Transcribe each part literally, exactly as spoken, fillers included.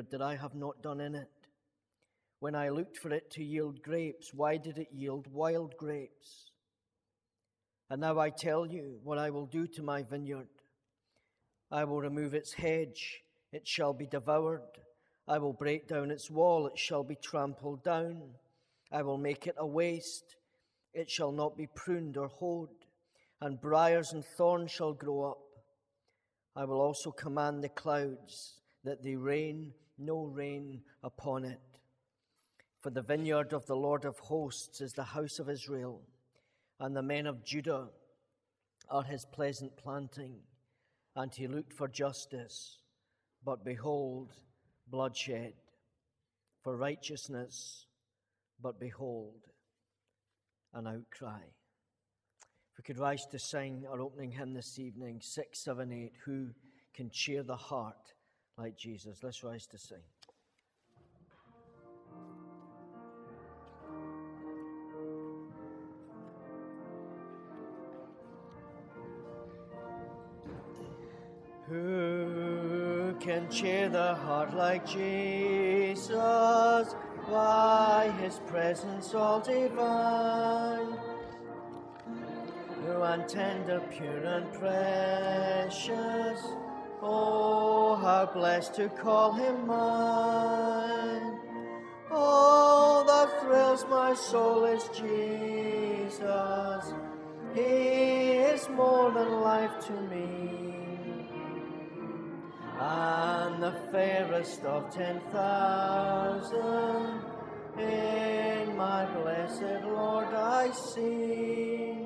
vineyard that I have not done in it? When I looked for it to yield grapes, why did it yield wild grapes? And now I tell you what I will do to my vineyard. I will remove its hedge, it shall be devoured. I will break down its wall, it shall be trampled down. I will make it a waste, it shall not be pruned or hoed, and briars and thorns shall grow up. I will also command the clouds that they rain no rain upon it. For the vineyard of the Lord of hosts is the house of Israel, and the men of Judah are his pleasant planting. And he looked for justice, but behold, bloodshed, for righteousness, but behold, an outcry. If we could rise to sing our opening hymn this evening, six seven eight, Who Can Cheer the Heart Like Jesus? Let's rise to sing. Who can cheer the heart like Jesus, by his presence all divine? New and tender, pure and precious, oh, how blessed to call him mine. All that thrills my soul is Jesus, he is more than life to me. And the fairest of ten thousand in my blessed Lord I see.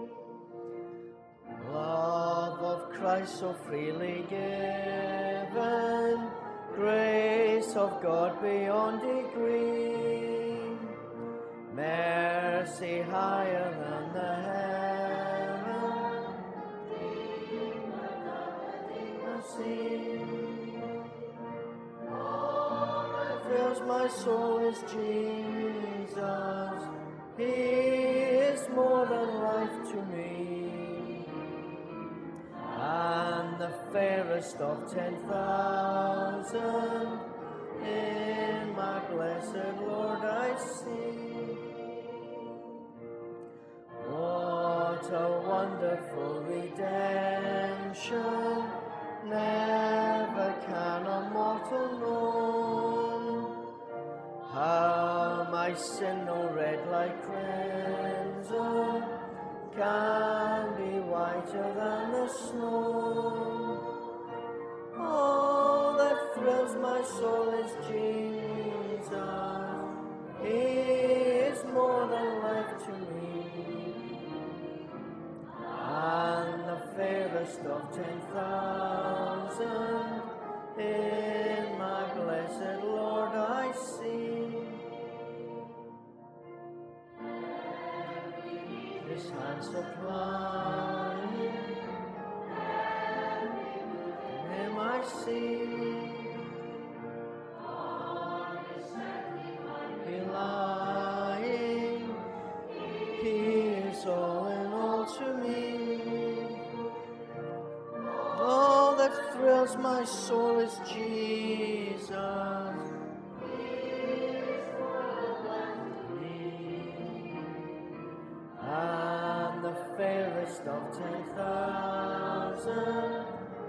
Love of Christ so freely given, grace of God beyond degree, mercy higher than the heaven, see. Fills my soul is Jesus, he is more than life to me. And the fairest of ten thousand in my blessed Lord I see. What a wonderful redemption, never can a mortal know. How my sin, no red like crimson, can be whiter than the snow. All that thrills my soul is Jesus, he is more than life to me. And the fairest of ten thousand in my blessed Lord I see. His hand supplying, him I see. Relying, he is all in all to me. All that thrills my soul is Jesus. And the fairest of ten thousand,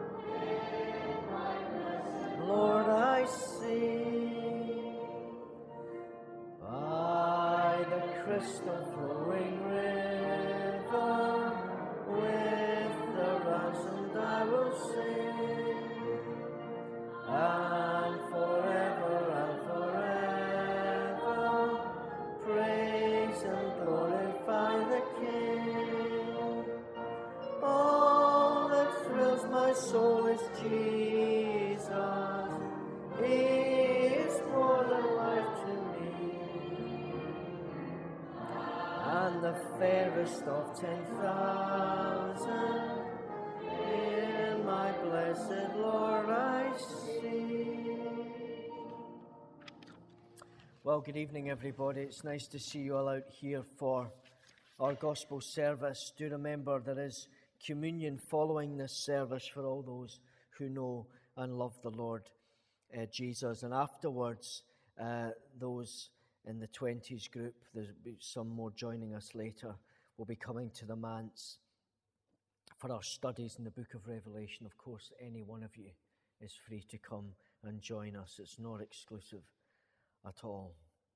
Lord, I see. By the crystal flowing river, with the ransomed I will sing, and forever and forever praise and glorify the King. All that thrills my soul is Jesus, he is more than life to me. And the fairest of ten thousand in my blessed Lord I see. Well, good evening, everybody. It's nice to see you all out here for our gospel service. Do remember there is communion following this service for all those who know and love the Lord. uh, Jesus. And afterwards, uh, those in the twenties group, there'll be some more joining us later, will be coming to the manse for our studies in the book of Revelation. Of course, any one of you is free to come and join us. It's not exclusive at all.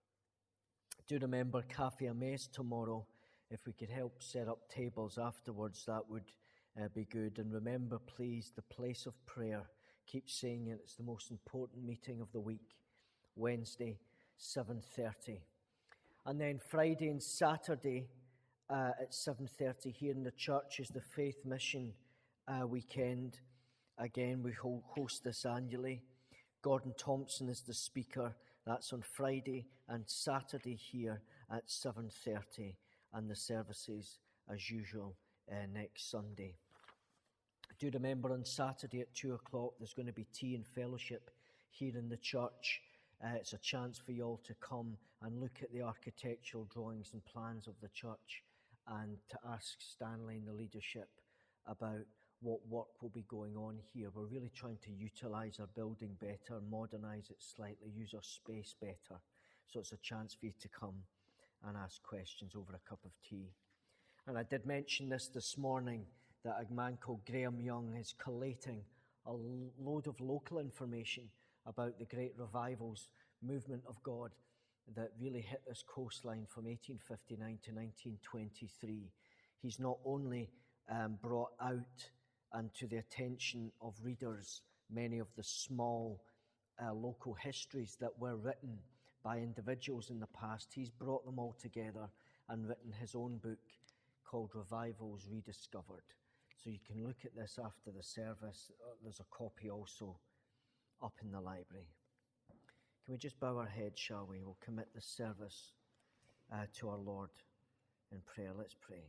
Do remember Cafe Amaze tomorrow. If we could help set up tables afterwards, that would uh, be good. And remember, please, the place of prayer. Keep saying it. It's the most important meeting of the week. Wednesday, seven thirty. And then Friday and Saturday uh, at seven thirty here in the church is the Faith Mission uh, weekend. Again, we host this annually. Gordon Thompson is the speaker. That's on Friday and Saturday here at seven thirty. And the services, as usual, uh, next Sunday. Do remember on Saturday at two o'clock, there's going to be tea and fellowship here in the church. Uh, it's a chance for you all to come and look at the architectural drawings and plans of the church and to ask Stanley and the leadership about what work will be going on here. We're really trying to utilise our building better, modernise it slightly, use our space better. So it's a chance for you to come and ask questions over a cup of tea. And I did mention this this morning, that a man called Graham Young is collating a load of local information about the great revivals movement of God that really hit this coastline from eighteen fifty-nine to nineteen twenty-three. He's not only um, brought out and to the attention of readers many of the small uh, local histories that were written by individuals in the past, he's brought them all together and written his own book called Revivals Rediscovered. So you can look at this after the service. Uh, there's a copy also up in the library. Can we just bow our heads, shall we? We'll commit this service uh, to our Lord in prayer. Let's pray.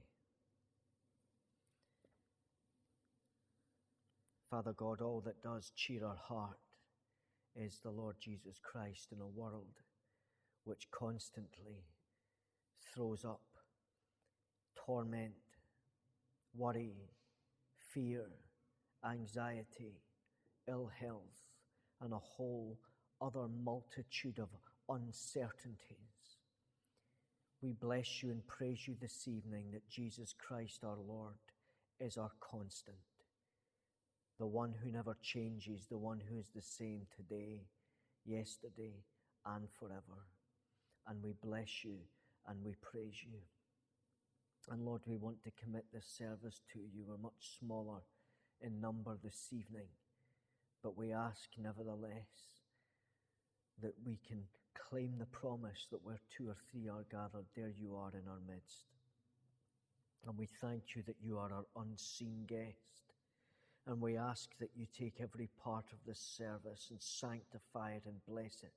Father God, all that does cheer our heart is the Lord Jesus Christ in a world which constantly throws up torment, worry, fear, anxiety, ill health, and a whole other multitude of uncertainties. We bless you and praise you this evening that Jesus Christ our Lord is our constant, the one who never changes, the one who is the same today, yesterday, and forever. And we bless you and we praise you. And Lord, we want to commit this service to you. We're much smaller in number this evening, but we ask nevertheless that we can claim the promise that where two or three are gathered, there you are in our midst. And we thank you that you are our unseen guest. And we ask that you take every part of this service and sanctify it and bless it.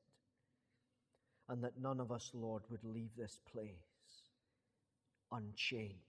And that none of us, Lord, would leave this place unchanged.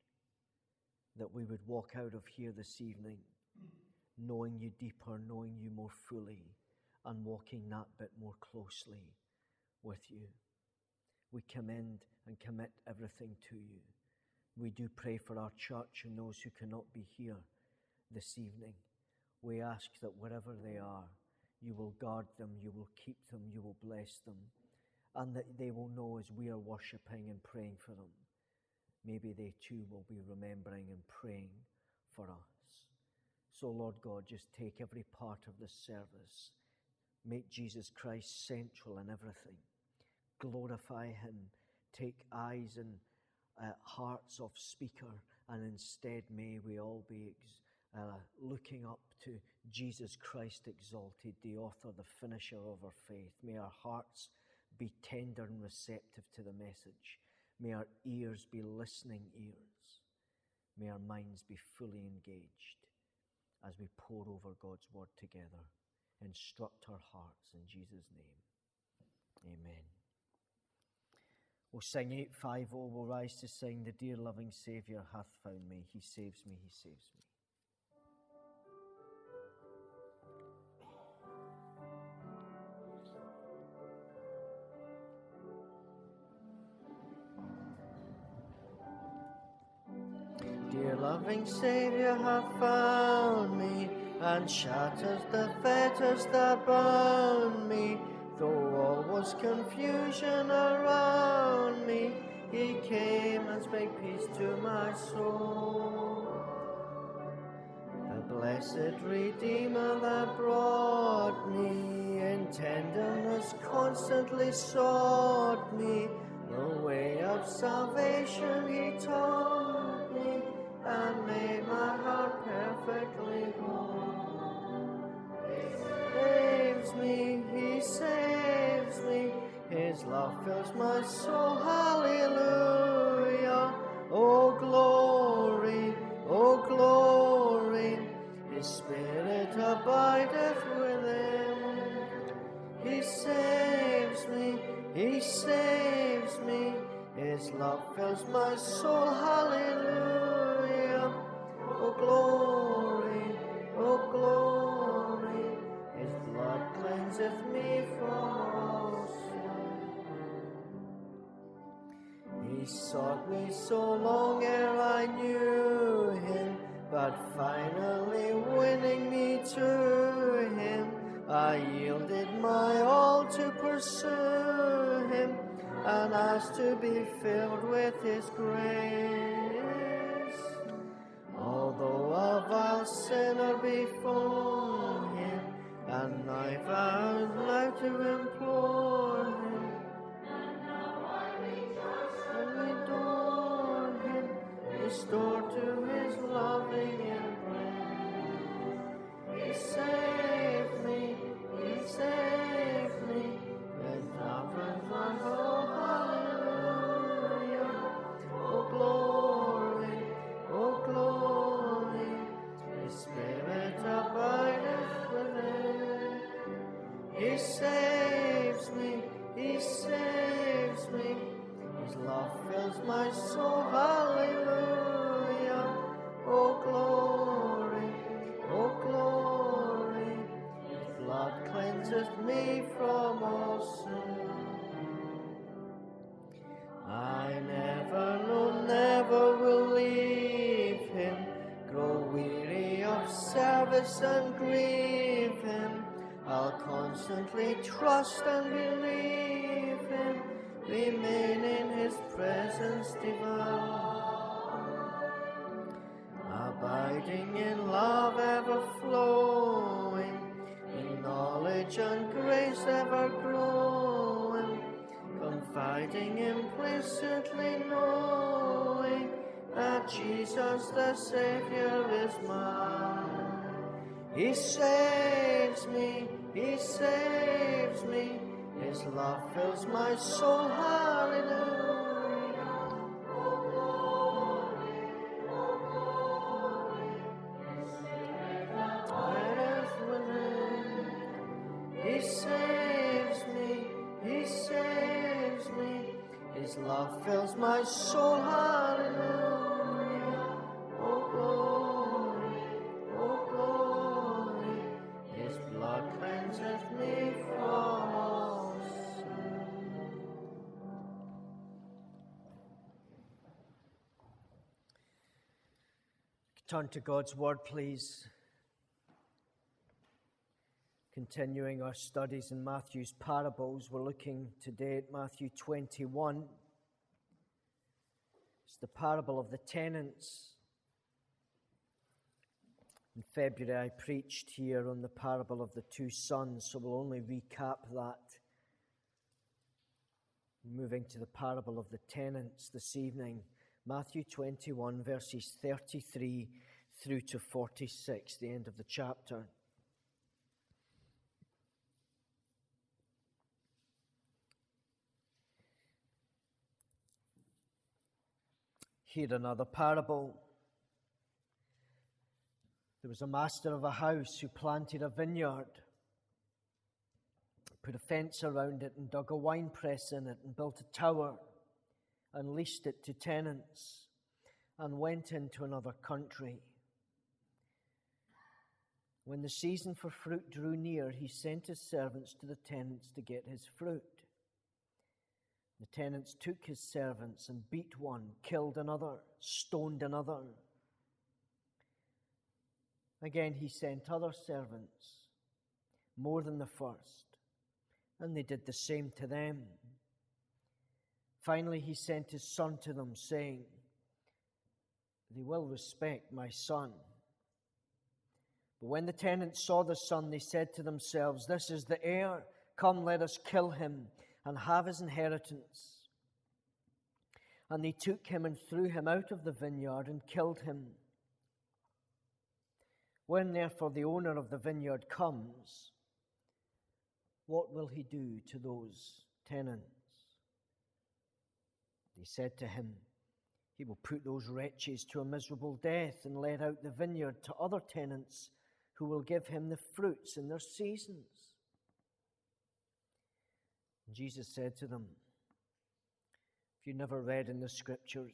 That we would walk out of here this evening knowing you deeper, knowing you more fully, and walking that bit more closely with you. We commend and commit everything to you. We do pray for our church and those who cannot be here this evening. We ask that wherever they are, you will guard them, you will keep them, you will bless them, and that they will know as we are worshipping and praying for them, maybe they too will be remembering and praying for us. So Lord God, just take every part of this service. Make Jesus Christ central in everything. Glorify him. Take eyes and uh, hearts of speaker, and instead may we all be ex- uh, looking up to Jesus Christ exalted, the author, the finisher of our faith. May our hearts be tender and receptive to the message. May our ears be listening ears. May our minds be fully engaged as we pour over God's word together. Instruct our hearts in Jesus' name. Amen. We'll sing eight five oh. We'll rise to sing, "The dear loving Saviour hath found me. He saves me, he saves me." Dear loving Saviour hath found me. and shatters the fetters that bound me. Though all was confusion around me, he came and spake peace to my soul. The blessed Redeemer that brought me in tenderness constantly sought me. The way of salvation he taught me, and made my heart perfectly whole. He saves me, he saves me, his love fills my soul, hallelujah. Oh glory, oh glory, his spirit abideth within. He saves me, he saves me, his love fills my soul, hallelujah. Oh glory, oh glory, his blood cleanseth me from all sin. He sought me so long ere I knew him, but finally winning me to him, I yielded my all to pursue him, and asked to be filled with his grace. Although a vile sinner before him, and I vowed now to implore him, and now I rejoice and adore him, restored to his loving embrace. He saved me, he saved me, with offers my whole hallelujah. Oh glory, oh glory, his spirit abideth within. He saves me, he saves me, his love fills my soul, hallelujah. Oh glory, oh glory, his blood cleanseth me from all sin. I never, no, never will leave him, grow weary of service and grieve him. I'll constantly trust and believe him, remain in his presence divine, abiding in love ever flowing, in knowledge and grace ever growing, confiding implicitly knowing that Jesus the Savior is mine. He saves me, he saves me, his love fills my soul, hallelujah. He saves me, he saves me, his love fills my soul, hallelujah. Oh glory, oh glory, his blood cleanseth me from all sin. Turn to God's word, please. Continuing our studies in Matthew's parables, we're looking today at Matthew twenty-one. It's the parable of the tenants. In February, I preached here on the parable of the two sons, so we'll only recap that. Moving to the parable of the tenants this evening, Matthew twenty-one, verses thirty-three through to forty-six, the end of the chapter. Here another parable. There was a master of a house who planted a vineyard, put a fence around it and dug a winepress in it and built a tower and leased it to tenants and went into another country. When the season for fruit drew near, he sent his servants to the tenants to get his fruit. The tenants took his servants and beat one, killed another, stoned another. Again he sent other servants, more than the first, and they did the same to them. Finally he sent his son to them, saying, they will respect my son. But when the tenants saw the son, they said to themselves, this is the heir. Come, let us kill him and have his inheritance. And they took him and threw him out of the vineyard and killed him. When therefore the owner of the vineyard comes, what will he do to those tenants? They said to him, he will put those wretches to a miserable death and let out the vineyard to other tenants who will give him the fruits in their seasons. And Jesus said to them, if you never read in the scriptures,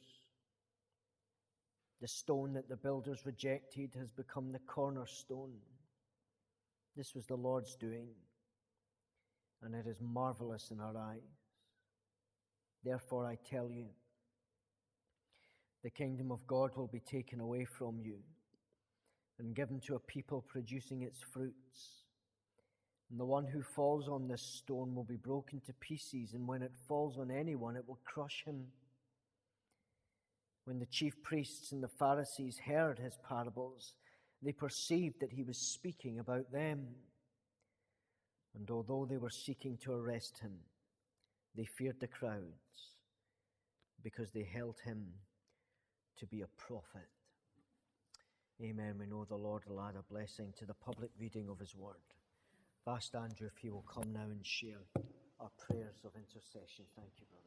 the stone that the builders rejected has become the cornerstone. This was the Lord's doing, and it is marvelous in our eyes. Therefore I tell you, the kingdom of God will be taken away from you and given to a people producing its fruits. And the one who falls on this stone will be broken to pieces, and when it falls on anyone, it will crush him. When the chief priests and the Pharisees heard his parables, they perceived that he was speaking about them. And although they were seeking to arrest him, they feared the crowds, because they held him to be a prophet. Amen. We know the Lord will add a blessing to the public reading of his word. I've asked Andrew if he will come now and share our prayers of intercession. Thank you, brother.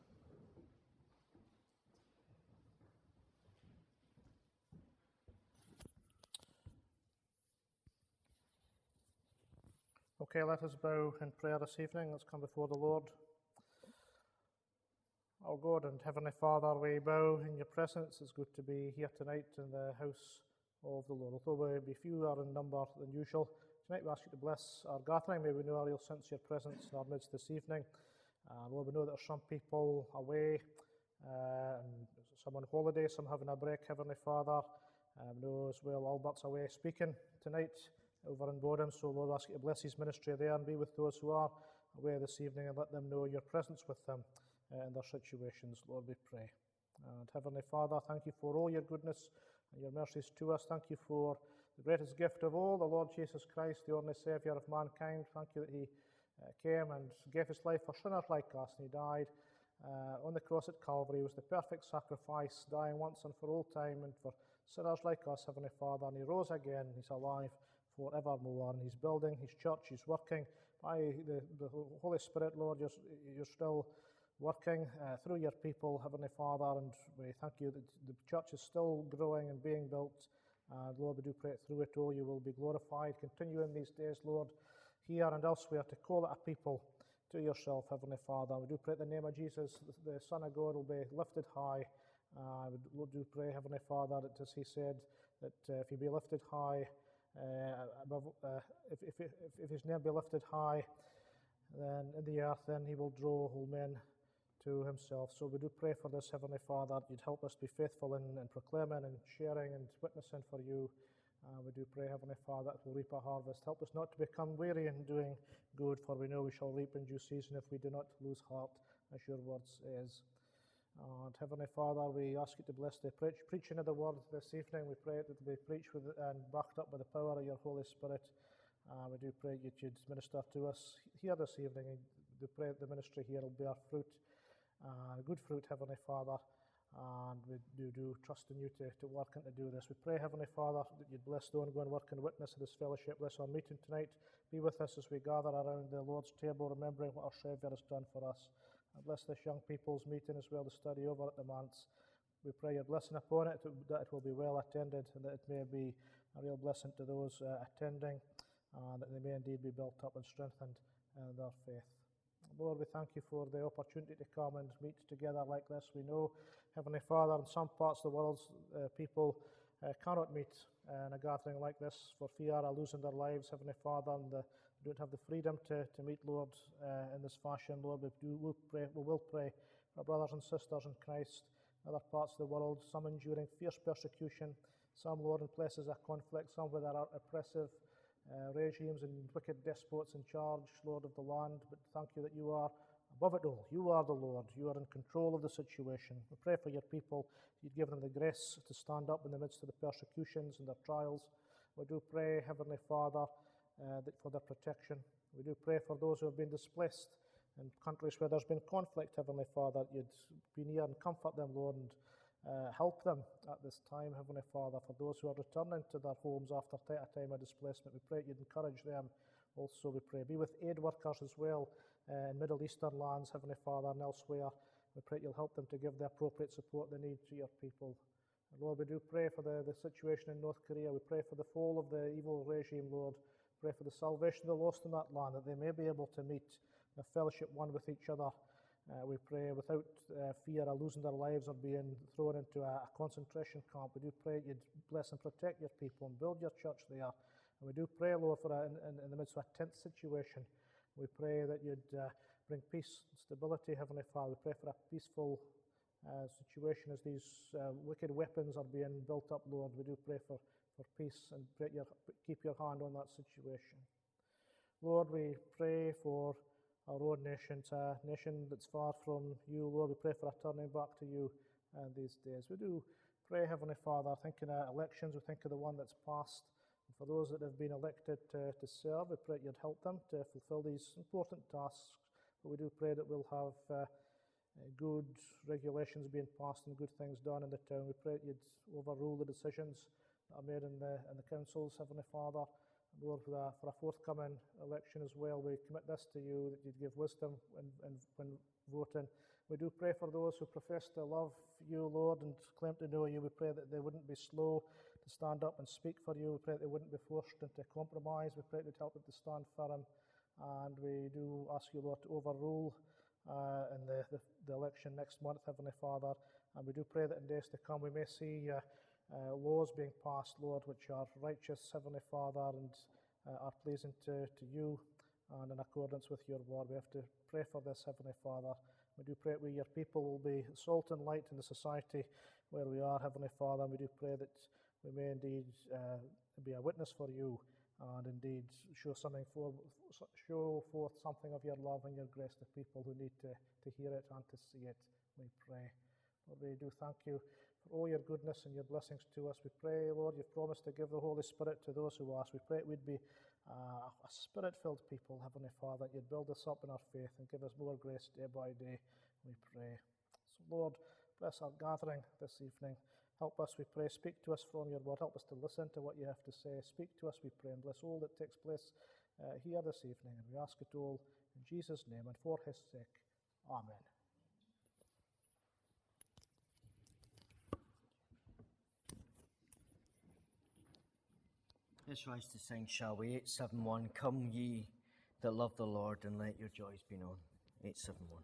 Okay, let us bow in prayer this evening. Let's come before the Lord. Our God and Heavenly Father, we bow in your presence. It's good to be here tonight in the house of the Lord. Although we be fewer in number than usual, tonight we ask you to bless our gathering. May we know a real sense of your presence in our midst this evening. And Lord, we know that there are some people away, uh, and some on holiday, some having a break, Heavenly Father. Um, we know as well Albert's away speaking tonight over in Bodham. So Lord, I ask you to bless his ministry there and be with those who are away this evening and let them know your presence with them uh, in their situations. Lord, we pray. And Heavenly Father, thank you for all your goodness and your mercies to us. Thank you for the greatest gift of all, the Lord Jesus Christ, the only Saviour of mankind. Thank you that he uh, came and gave his life for sinners like us, and he died uh, on the cross at Calvary. He was the perfect sacrifice, dying once and for all time, and for sinners like us, Heavenly Father. And he rose again. He's alive forevermore, and he's building his church. He's working by the, the Holy Spirit, Lord. You're, you're still working uh, through your people, Heavenly Father, and we thank you that the church is still growing and being built. And Lord, we do pray through it all you will be glorified. Continue in these days, Lord, here and elsewhere, to call it a people to yourself, Heavenly Father. We do pray in the name of Jesus, the Son of God will be lifted high. Uh, we do pray, Heavenly Father, that as he said, that uh, if he be lifted high, uh, above, uh, if, if, if, if his name be lifted high, then in the earth, then he will draw all men to himself. So we do pray for this, Heavenly Father, that you'd help us be faithful in, in proclaiming and sharing and witnessing for you. Uh, we do pray, Heavenly Father, that we'll reap a harvest. Help us not to become weary in doing good, for we know we shall reap in due season if we do not lose heart, as your word is. And Heavenly Father, we ask you to bless the preach, preaching of the word this evening. We pray that it will be preached with and backed up by the power of your Holy Spirit. Uh, we do pray that you'd minister to us here this evening. We do pray that the ministry here will bear fruit, uh, good fruit, Heavenly Father. And we do, do trust in you to, to work and to do this. We pray, Heavenly Father, that you'd bless the ongoing work and witness of this fellowship. Bless our meeting tonight. Be with us as we gather around the Lord's table, remembering what our Saviour has done for us. And bless this young people's meeting as well, to study over at the manse. We pray your blessing upon it, that it will be well attended, and that it may be a real blessing to those uh, attending, and that they may indeed be built up and strengthened in their faith. Lord, we thank you for the opportunity to come and meet together like this. We know, Heavenly Father, in some parts of the world, uh, people uh, cannot meet uh, in a gathering like this for fear of losing their lives, Heavenly Father, and uh, don't have the freedom to, to meet, Lord, uh, in this fashion. Lord, we, do, we'll pray, we will pray for brothers and sisters in Christ in other parts of the world, some enduring fierce persecution, Some, Lord, in places of conflict, some where there are oppressive uh, regimes and wicked despots in charge, Lord, of the land. But thank you that you are above it all. You are the Lord. You are in control of the situation. We pray for your people. You'd give them the grace to stand up in the midst of the persecutions and their trials. We do pray, Heavenly Father, uh, that for their protection. We do pray for those who have been displaced in countries where there's been conflict, Heavenly Father. You'd be near and comfort them, Lord, and uh, help them at this time, Heavenly Father. For those who are returning to their homes after a time of displacement, we pray you'd encourage them. Also, we pray, be with aid workers as well uh, in Middle Eastern lands, Heavenly Father, and elsewhere. We pray you'll help them to give the appropriate support they need to your people. And Lord, we do pray for the, the situation in North Korea. We pray for the fall of the evil regime, Lord. Pray for the salvation of the lost in that land, that they may be able to meet in a fellowship one with each other. Uh, we pray without uh, fear of losing their lives or being thrown into a, a concentration camp. We do pray you'd bless and protect your people and build your church there. And we do pray, Lord, for a, in, in the midst of a tense situation. We pray that you'd uh, bring peace and stability, Heavenly Father. We pray for a peaceful uh, situation as these uh, wicked weapons are being built up, Lord. We do pray for, for peace and pray your, keep your hand on that situation. Lord, we pray for our own nation. It's a nation that's far from you, Lord. We pray for a turning back to you uh, these days. We do pray, Heavenly Father, thinking of elections, we think of the one that's passed. And for those that have been elected to, to serve, we pray you'd help them to fulfill these important tasks. But we do pray that we'll have uh, good regulations being passed and good things done in the town. We pray you'd overrule the decisions that are made in the, in the councils, Heavenly Father. Lord, for a, for a forthcoming election as well, we commit this to you, that you'd give wisdom when, when, when voting. We do pray for those who profess to love you, Lord, and claim to know you. We pray that they wouldn't be slow to stand up and speak for you. We pray that they wouldn't be forced into compromise. We pray that you'd help them to stand firm. And we do ask you, Lord, to overrule uh, in the, the, the election next month, Heavenly Father. And we do pray that in days to come we may see uh, Uh, laws being passed, Lord, which are righteous, Heavenly Father, and uh, are pleasing to, to you and in accordance with your word. We have to pray for this, Heavenly Father. We do pray that we, your people, will be salt and light in the society where we are, Heavenly Father. And we do pray that we may indeed uh, be a witness for you and indeed show something for, show forth something of your love and your grace to people who need to, to hear it and to see it. We pray. Lord, we do thank you for all your goodness and your blessings to us. We pray, Lord, you've promised to give the Holy Spirit to those who ask. We pray we'd be uh, a spirit-filled people, Heavenly Father, that you'd build us up in our faith and give us more grace day by day, we pray. So, Lord, bless our gathering this evening. Help us, we pray. Speak to us from your word. Help us to listen to what you have to say. Speak to us, we pray, and bless all that takes place uh, here this evening. And we ask it all in Jesus' name and for his sake. Amen. Let's rise to sing, shall we? eight seven one, Come ye that love the Lord, and let your joys be known. eight seven one.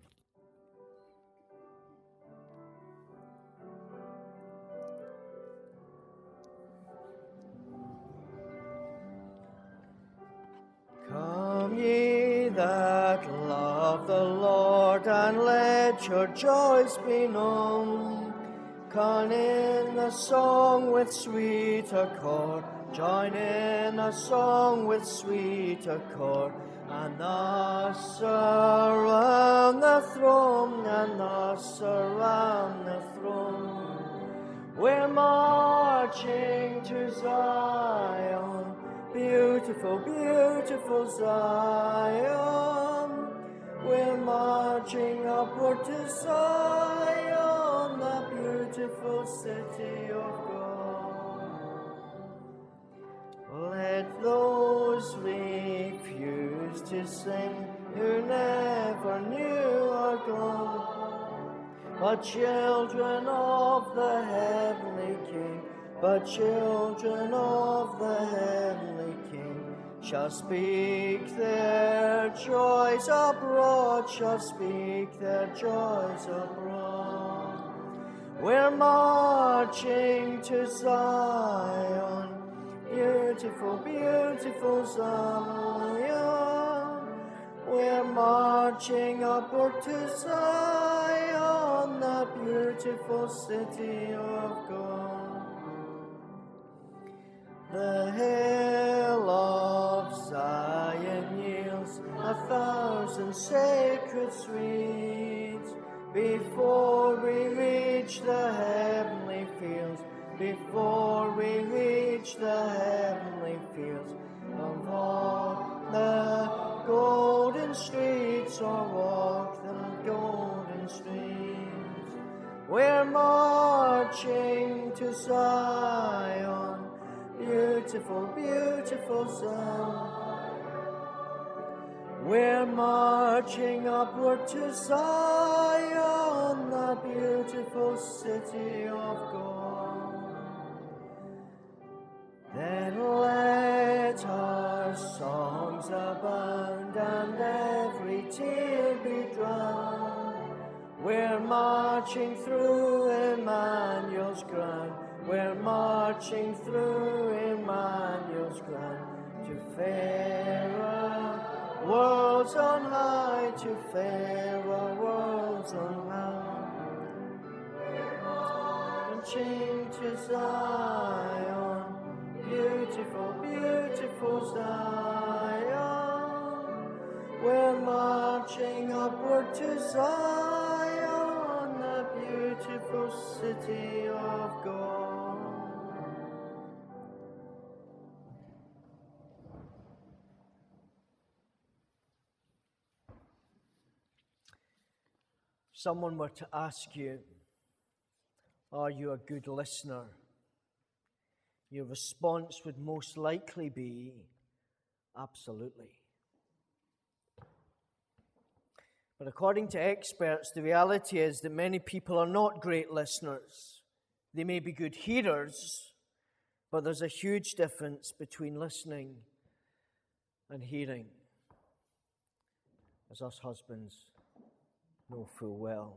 Come ye that love the Lord, and let your joys be known. Come in the song with sweet accord. Join in a song with sweet accord, and thus around the throne, and thus around the throne. We're marching to Zion, beautiful, beautiful Zion. We're marching upward to Zion, the beautiful city of God. Let those refuse to sing who never knew our God, but children of the heavenly King, but children of the heavenly King, shall speak their joys abroad, shall speak their joys abroad. We're marching to Zion, beautiful, beautiful Zion. We're marching upward to Zion, the beautiful city of God. The hill of Zion yields a thousand sacred sweets. Before we reach the heavenly fields, before we reach the heavenly fields, of all the golden streets or walk the golden streets, we're marching to Zion. Beautiful, beautiful Zion. We're marching upward to Zion, the beautiful city of God. Then let our songs abound and every tear be drowned. We're marching through Emmanuel's ground. We're marching through Emmanuel's ground to fairer worlds on high, to fairer worlds on high. Marching to Zion, beautiful, beautiful Zion. We're marching upward to Zion, the beautiful city of God. Someone were to ask you, are you a good listener? Your response would most likely be, absolutely. But according to experts, the reality is that many people are not great listeners. They may be good hearers, but there's a huge difference between listening and hearing, as us husbands know full well.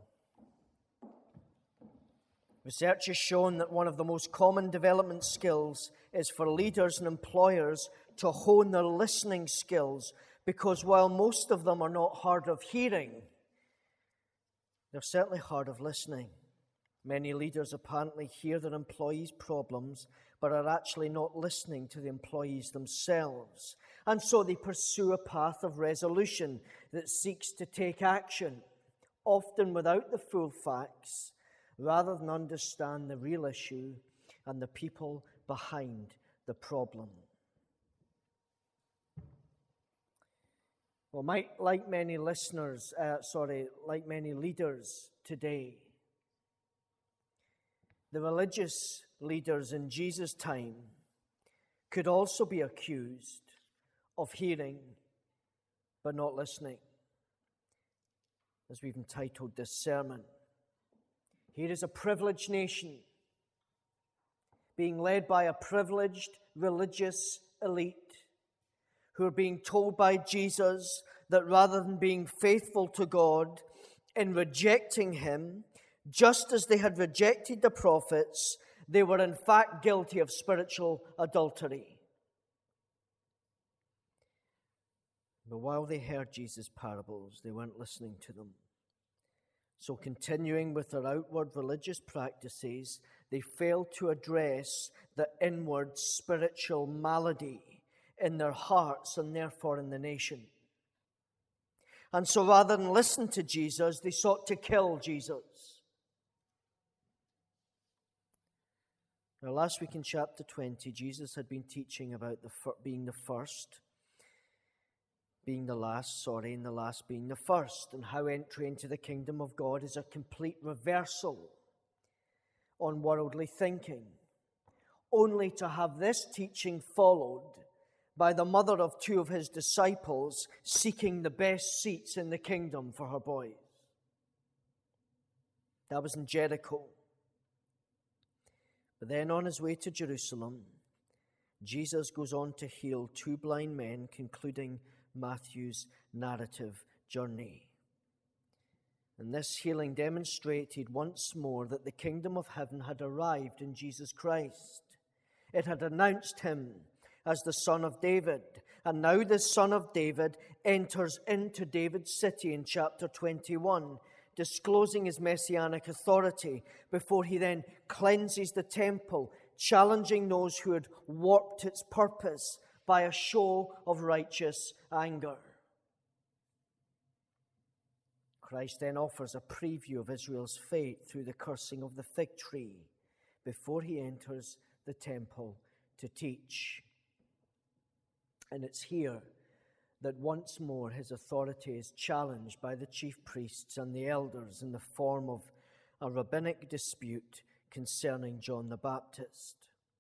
Research has shown that one of the most common development skills is for leaders and employers to hone their listening skills, because while most of them are not hard of hearing, they're certainly hard of listening. Many leaders apparently hear their employees' problems, but are actually not listening to the employees themselves. And so they pursue a path of resolution that seeks to take action, often without the full facts, rather than understand the real issue and the people behind the problem. Well, might, like many listeners, uh, sorry, like many leaders today, the religious leaders in Jesus' time could also be accused of hearing but not listening, as we've entitled this sermon. Here is a privileged nation being led by a privileged religious elite who are being told by Jesus that rather than being faithful to God in rejecting him, just as they had rejected the prophets, they were in fact guilty of spiritual adultery. But while they heard Jesus' parables, they weren't listening to them. So continuing with their outward religious practices, they failed to address the inward spiritual malady in their hearts and therefore in the nation. And so rather than listen to Jesus, they sought to kill Jesus. Now, last week in chapter twenty, Jesus had been teaching about the fir- being the first, being the last, sorry, and the last being the first, and how entry into the kingdom of God is a complete reversal on worldly thinking, only to have this teaching followed by the mother of two of his disciples seeking the best seats in the kingdom for her boys. That was in Jericho. But then on his way to Jerusalem, Jesus goes on to heal two blind men, concluding Matthew's narrative journey. And this healing demonstrated once more that the kingdom of heaven had arrived in Jesus Christ. It had announced him as the Son of David. And now this Son of David enters into David's city in chapter twenty-one, disclosing his messianic authority before he then cleanses the temple, challenging those who had warped its purpose by a show of righteous anger. Christ then offers a preview of Israel's fate through the cursing of the fig tree before he enters the temple to teach. And it's here that once more his authority is challenged by the chief priests and the elders in the form of a rabbinic dispute concerning John the Baptist.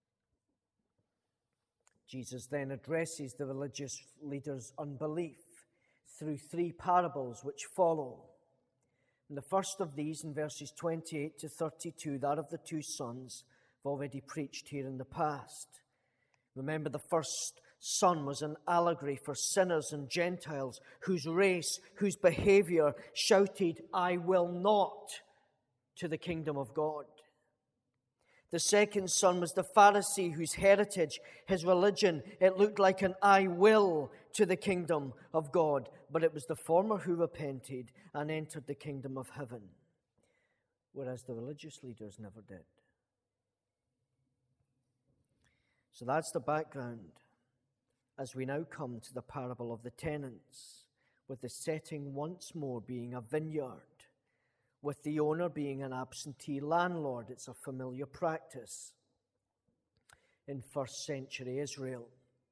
Jesus then addresses the religious leaders' unbelief through three parables which follow. And the first of these, in verses twenty-eight to thirty-two, that of the two sons, I've already preached here in the past. Remember, the first son was an allegory for sinners and Gentiles whose race, whose behavior shouted, "I will not," to the kingdom of God. The second son was the Pharisee whose heritage, his religion, it looked like an "I will" to the kingdom of God. But it was the former who repented and entered the kingdom of heaven, whereas the religious leaders never did. So that's the background as we now come to the parable of the tenants, with the setting once more being a vineyard, with the owner being an absentee landlord. It's a familiar practice in first century Israel.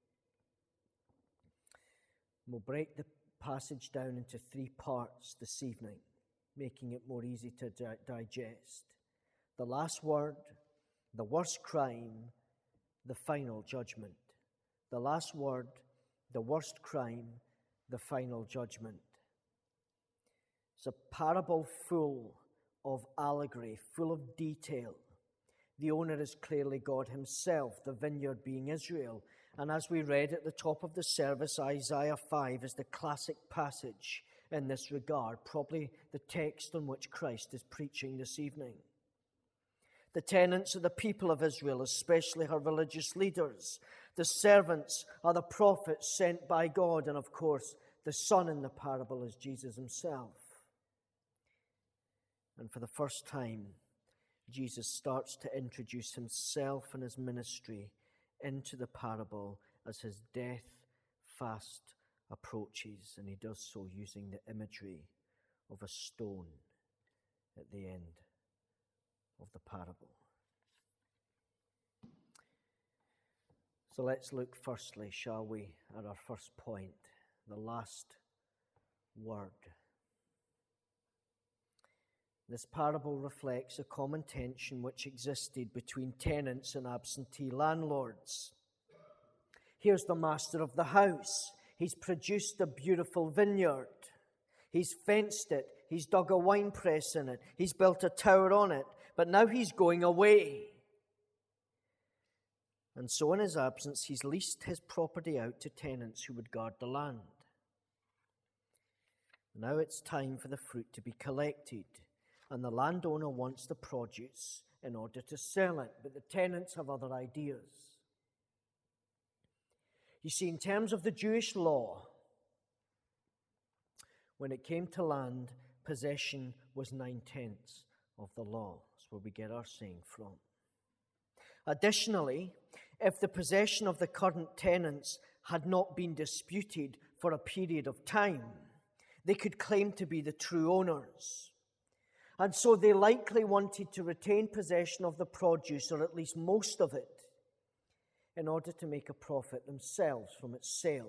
We'll break the passage down into three parts this evening, making it more easy to di- digest. The last word, the worst crime, the final judgment. The last word, the worst crime, the final judgment. It's a parable full of allegory, full of detail. The owner is clearly God himself, the vineyard being Israel. And as we read at the top of the service, Isaiah five is the classic passage in this regard, probably the text on which Christ is preaching this evening. The tenants are the people of Israel, especially her religious leaders. The servants are the prophets sent by God, and of course, the son in the parable is Jesus himself. And for the first time, Jesus starts to introduce himself and his ministry into the parable as his death fast approaches, and he does so using the imagery of a stone at the end of the parable. So let's look firstly, shall we, at our first point, the last word. This parable reflects a common tension which existed between tenants and absentee landlords. Here's the master of the house. He's produced a beautiful vineyard. He's fenced it. He's dug a wine press in it. He's built a tower on it. But now he's going away. And so in his absence, he's leased his property out to tenants who would guard the land. Now it's time for the fruit to be collected. And the landowner wants the produce in order to sell it, but the tenants have other ideas. You see, in terms of the Jewish law, when it came to land, possession was nine-tenths of the law. That's where we get our saying from. Additionally, if the possession of the current tenants had not been disputed for a period of time, they could claim to be the true owners. And so they likely wanted to retain possession of the produce, or at least most of it, in order to make a profit themselves from its sale.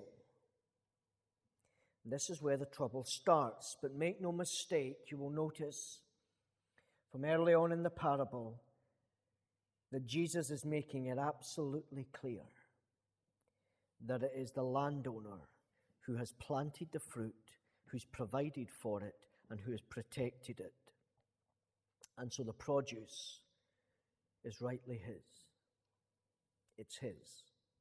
And this is where the trouble starts. But make no mistake, you will notice from early on in the parable that Jesus is making it absolutely clear that it is the landowner who has planted the fruit, who's provided for it, and who has protected it. And so the produce is rightly his. It's his.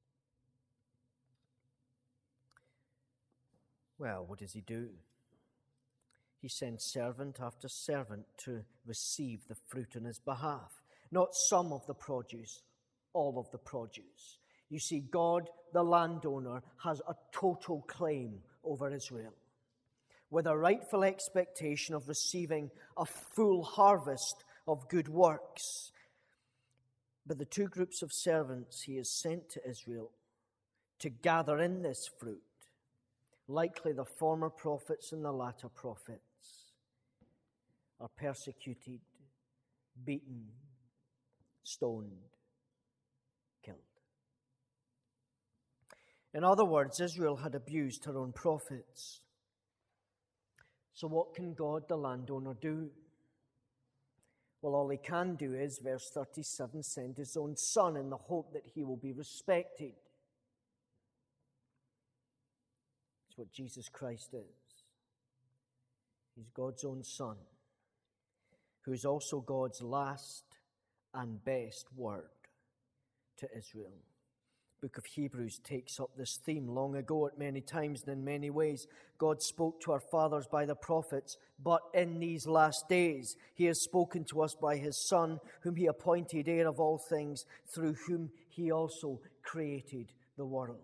Well, what does he do? He sends servant after servant to receive the fruit on his behalf. Not some of the produce, all of the produce. You see, God, the landowner, has a total claim over Israel, with a rightful expectation of receiving a full harvest of good works. But the two groups of servants he has sent to Israel to gather in this fruit, likely the former prophets and the latter prophets, are persecuted, beaten, stoned, killed. In other words, Israel had abused her own prophets. So what can God, the landowner, do? Well, all he can do is, verse thirty-seven, send his own son in the hope that he will be respected. It's what Jesus Christ is. He's God's own son, who is also God's last and best word to Israel. The book of Hebrews takes up this theme long ago at many times and in many ways. God spoke to our fathers by the prophets, but in these last days he has spoken to us by his Son, whom he appointed heir of all things, through whom he also created the world.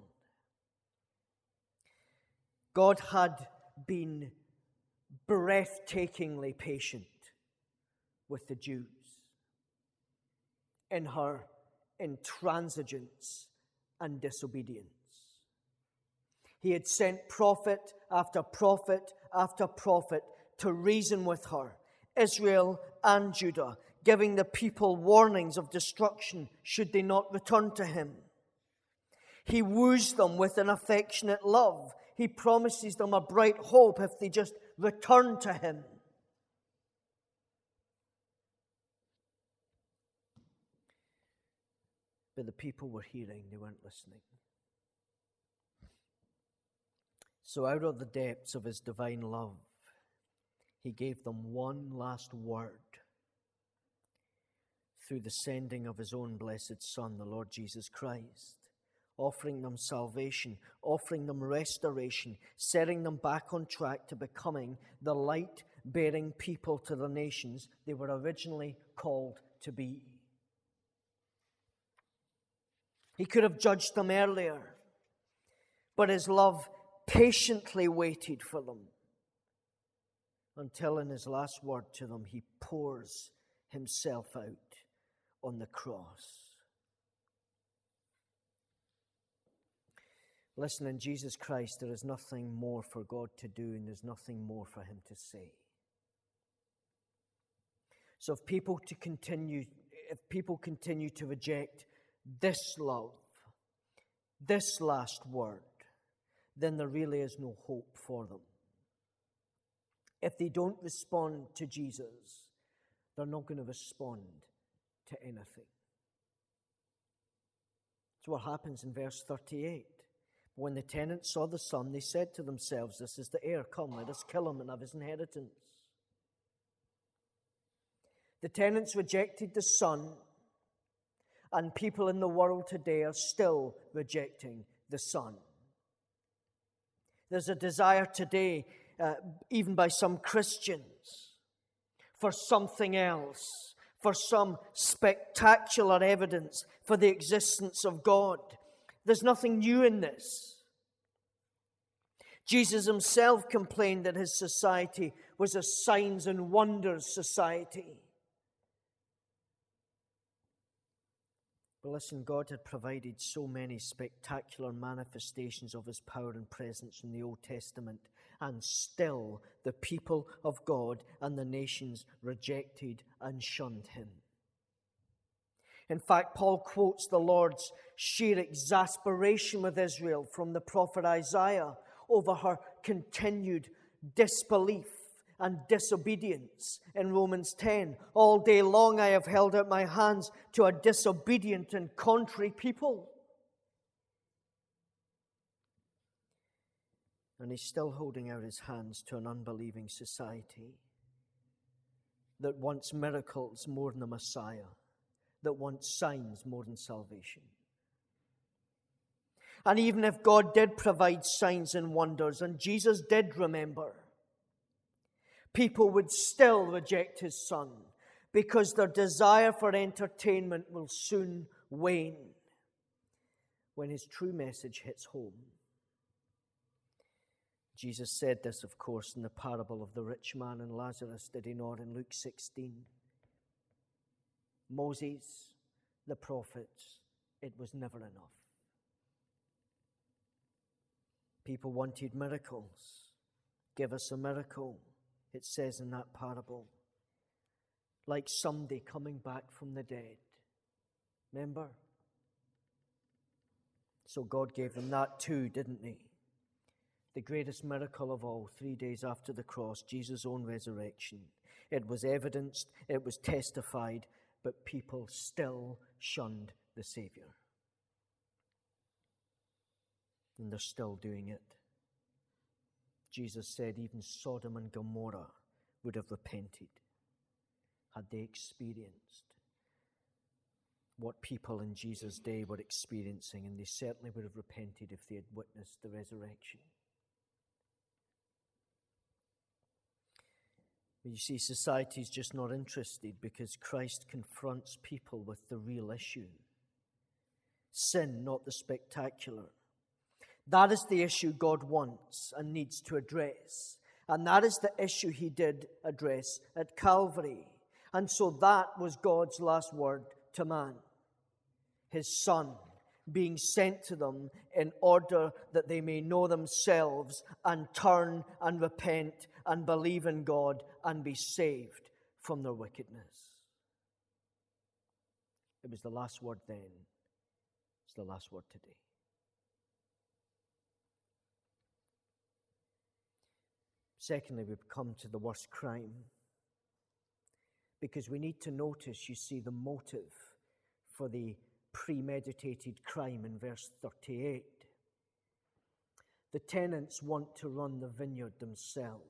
God had been breathtakingly patient with the Jews in her intransigence and disobedience. He had sent prophet after prophet after prophet to reason with her, Israel and Judah, giving the people warnings of destruction should they not return to him. He woos them with an affectionate love. He promises them a bright hope if they just return to him. But the people were hearing, they weren't listening. So out of the depths of his divine love, he gave them one last word through the sending of his own blessed Son, the Lord Jesus Christ, offering them salvation, offering them restoration, setting them back on track to becoming the light-bearing people to the nations they were originally called to be. He could have judged them earlier, but his love patiently waited for them until in his last word to them, he pours himself out on the cross. Listen, in Jesus Christ, there is nothing more for God to do, and there's nothing more for him to say. So if people to continue, if people continue to reject this love, this last word, then there really is no hope for them. If they don't respond to Jesus, they're not going to respond to anything. That's what happens in verse thirty-eight. When the tenants saw the son, they said to themselves, "This is the heir. Come, let us kill him and have his inheritance." The tenants rejected the son, and people in the world today are still rejecting the Son. There's a desire today, uh, even by some Christians, for something else, for some spectacular evidence for the existence of God. There's nothing new in this. Jesus himself complained that his society was a signs and wonders society. But listen, God had provided so many spectacular manifestations of his power and presence in the Old Testament, and still the people of God and the nations rejected and shunned him. In fact, Paul quotes the Lord's sheer exasperation with Israel from the prophet Isaiah over her continued disbelief and disobedience in Romans ten. All day long I have held out my hands to a disobedient and contrary people. And he's still holding out his hands to an unbelieving society that wants miracles more than the Messiah, that wants signs more than salvation. And even if God did provide signs and wonders, and Jesus did remember, people would still reject his Son because their desire for entertainment will soon wane when his true message hits home. Jesus said this, of course, in the parable of the rich man and Lazarus, did he not, in Luke sixteen? Moses, the prophets, it was never enough. People wanted miracles. Give us a miracle, it says in that parable. Like somebody coming back from the dead. Remember? So God gave them that too, didn't he? The greatest miracle of all, three days after the cross, Jesus' own resurrection. It was evidenced, it was testified, but people still shunned the Savior. And they're still doing it. Jesus said even Sodom and Gomorrah would have repented had they experienced what people in Jesus' day were experiencing, and they certainly would have repented if they had witnessed the resurrection. But you see, society's just not interested because Christ confronts people with the real issue. Sin, not the spectacular. That is the issue God wants and needs to address. And that is the issue he did address at Calvary. And so that was God's last word to man. His Son being sent to them in order that they may know themselves and turn and repent and believe in God and be saved from their wickedness. It was the last word then. It's the last word today. Secondly, we've come to the worst crime. Because we need to notice, you see, the motive for the premeditated crime in verse thirty-eight. The tenants want to run the vineyard themselves.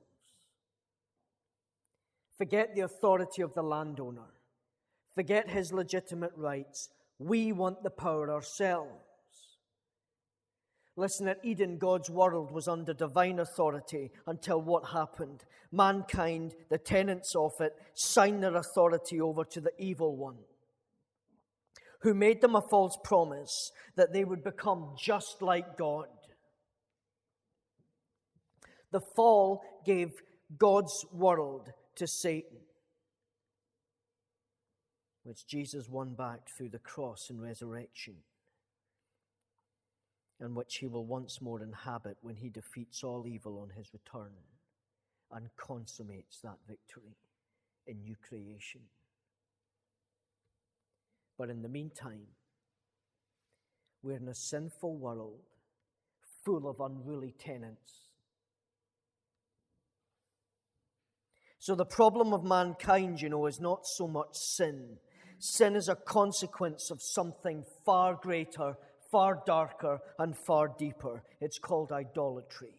Forget the authority of the landowner. Forget his legitimate rights. We want the power ourselves. Listen, at Eden, God's world was under divine authority until what happened? Mankind, the tenants of it, signed their authority over to the evil one, who made them a false promise that they would become just like God. The fall gave God's world to Satan, which Jesus won back through the cross and resurrection, and which he will once more inhabit when he defeats all evil on his return and consummates that victory in new creation. But in the meantime, we're in a sinful world full of unruly tenants. So the problem of mankind, you know, is not so much sin. Sin is a consequence of something far greater, far darker, and far deeper. It's called idolatry.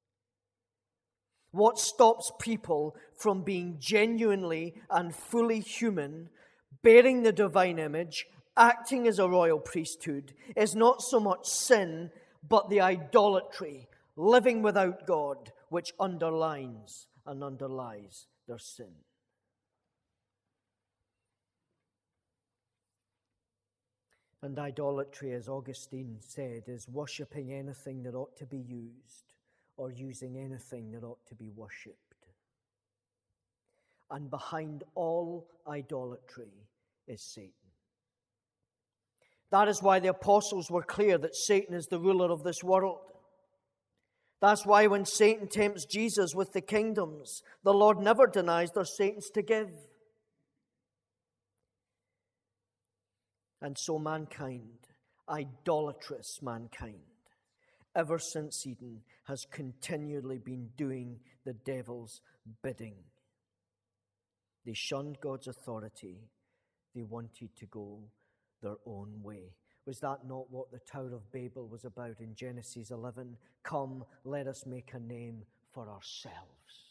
What stops people from being genuinely and fully human, bearing the divine image, acting as a royal priesthood, is not so much sin, but the idolatry, living without God, which underlines and underlies their sin. And idolatry, as Augustine said, is worshipping anything that ought to be used or using anything that ought to be worshipped. And behind all idolatry is Satan. That is why the apostles were clear that Satan is the ruler of this world. That's why when Satan tempts Jesus with the kingdoms, the Lord never denies there's Satan's to give. And so mankind, idolatrous mankind, ever since Eden, has continually been doing the devil's bidding. They shunned God's authority. They wanted to go their own way. Was that not what the Tower of Babel was about in Genesis eleven? Come, let us make a name for ourselves.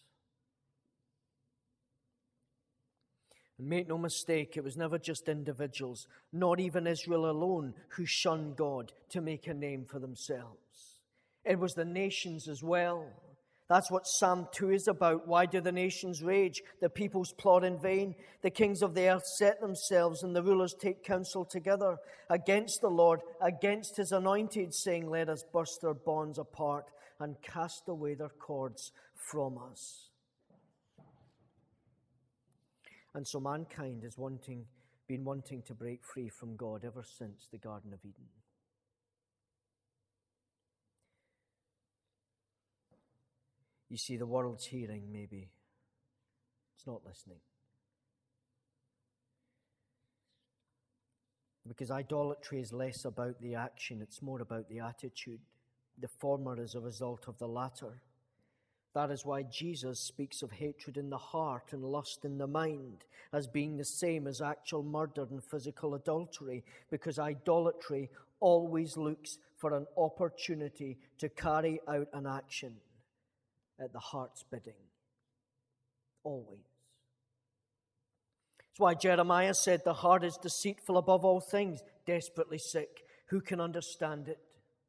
And make no mistake, it was never just individuals, not even Israel alone, who shunned God to make a name for themselves. It was the nations as well. That's what Psalm two is about. Why do the nations rage? The peoples plot in vain. The kings of the earth set themselves, and the rulers take counsel together against the Lord, against his anointed, saying, let us burst their bonds apart and cast away their cords from us. And so mankind is wanting, been wanting to break free from God ever since the Garden of Eden. You see, the world's hearing, maybe. It's not listening. Because idolatry is less about the action, it's more about the attitude. The former is a result of the latter. That is why Jesus speaks of hatred in the heart and lust in the mind as being the same as actual murder and physical adultery, because idolatry always looks for an opportunity to carry out an action at the heart's bidding. Always. That's why Jeremiah said, the heart is deceitful above all things, desperately sick. Who can understand it?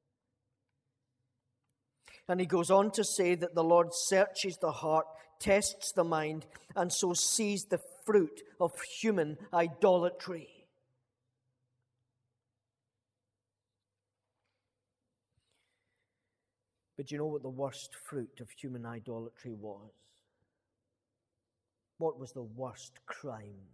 And he goes on to say that the Lord searches the heart, tests the mind, and so sees the fruit of human idolatry. But you know what the worst fruit of human idolatry was? What was the worst crime?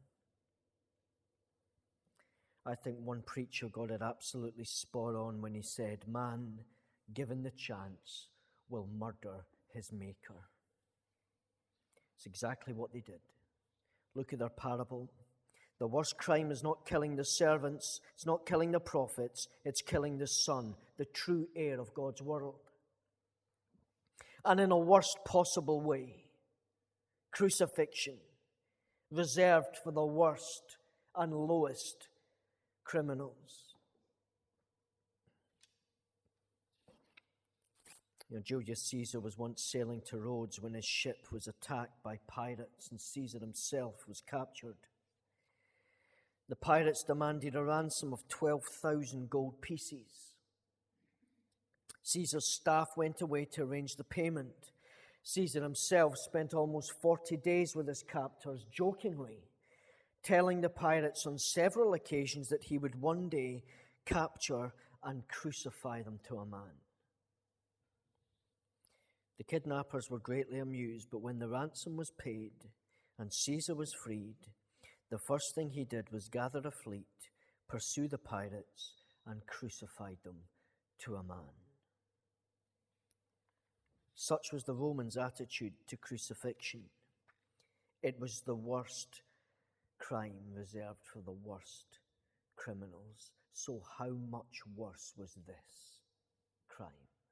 I think one preacher got it absolutely spot on when he said, man, given the chance, will murder his maker. It's exactly what they did. Look at their parable. The worst crime is not killing the servants, it's not killing the prophets, it's killing the Son, the true heir of God's world. And in a worst possible way, crucifixion, reserved for the worst and lowest criminals. You know, Julius Caesar was once sailing to Rhodes when his ship was attacked by pirates and Caesar himself was captured. The pirates demanded a ransom of twelve thousand gold pieces. Caesar's staff went away to arrange the payment. Caesar himself spent almost forty days with his captors, jokingly telling the pirates on several occasions that he would one day capture and crucify them to a man. The kidnappers were greatly amused, but when the ransom was paid and Caesar was freed, the first thing he did was gather a fleet, pursue the pirates, and crucified them to a man. Such was the Romans' attitude to crucifixion. It was the worst crime reserved for the worst criminals. So how much worse was this crime?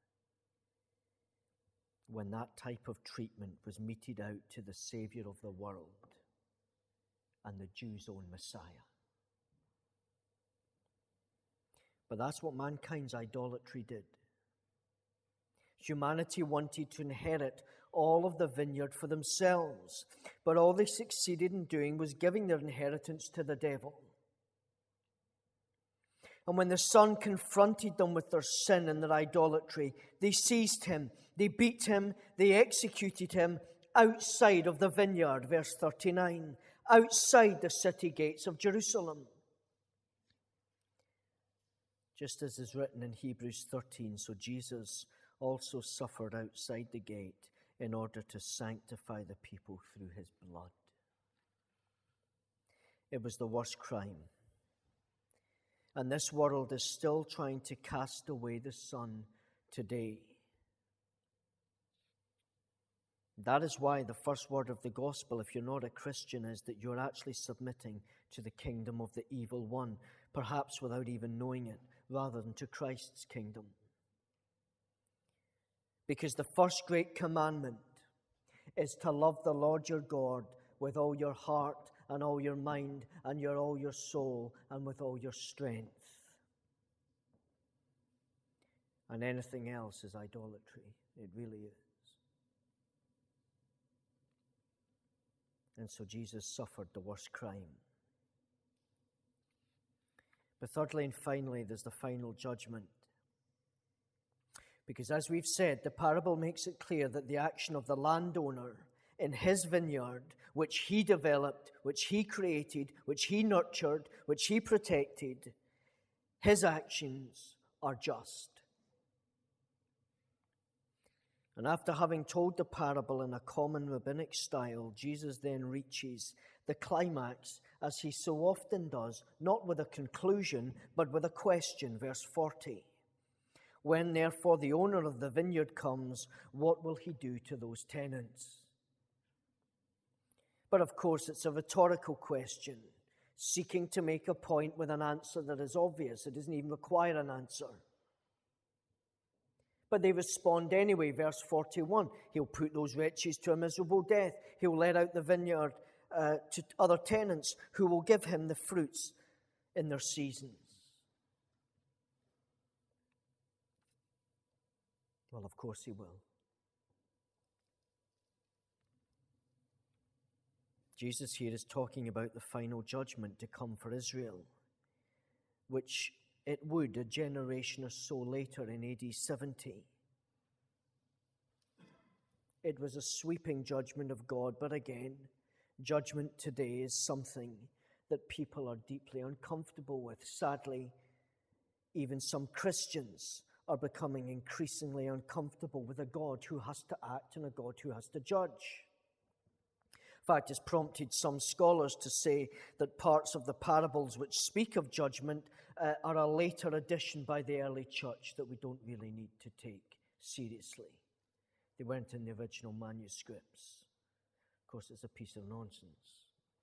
When that type of treatment was meted out to the Savior of the world and the Jews' own Messiah. But that's what mankind's idolatry did. Humanity wanted to inherit all of the vineyard for themselves, but all they succeeded in doing was giving their inheritance to the devil. And when the Son confronted them with their sin and their idolatry, they seized him, they beat him, they executed him outside of the vineyard, verse thirty-nine, outside the city gates of Jerusalem. Just as is written in Hebrews thirteen, so Jesus also suffered outside the gate in order to sanctify the people through his blood. It was the worst crime. And this world is still trying to cast away the Son today. That is why the first word of the gospel, if you're not a Christian, is that you're actually submitting to the kingdom of the evil one, perhaps without even knowing it, rather than to Christ's kingdom. Because the first great commandment is to love the Lord your God with all your heart and all your mind and your all your soul and with all your strength. And anything else is idolatry. It really is. And so Jesus suffered the worst crime. But thirdly and finally, there's the final judgment. Because as we've said, the parable makes it clear that the action of the landowner in his vineyard, which he developed, which he created, which he nurtured, which he protected, his actions are just. And after having told the parable in a common rabbinic style, Jesus then reaches the climax, as he so often does, not with a conclusion, but with a question. Verse forty. When therefore the owner of the vineyard comes, what will he do to those tenants? But of course, it's a rhetorical question, seeking to make a point with an answer that is obvious. It doesn't even require an answer. But they respond anyway. Verse forty-one, he'll put those wretches to a miserable death. He'll let out the vineyard uh, to other tenants who will give him the fruits in their seasons. Well, of course he will. Jesus here is talking about the final judgment to come for Israel, which it would a generation or so later in A D seventy. It was a sweeping judgment of God, but again, judgment today is something that people are deeply uncomfortable with. Sadly, even some Christians are becoming increasingly uncomfortable with a God who has to act and a God who has to judge. In fact, it's prompted some scholars to say that parts of the parables which speak of judgment uh, are a later addition by the early church that we don't really need to take seriously. They weren't in the original manuscripts. Of course, it's a piece of nonsense.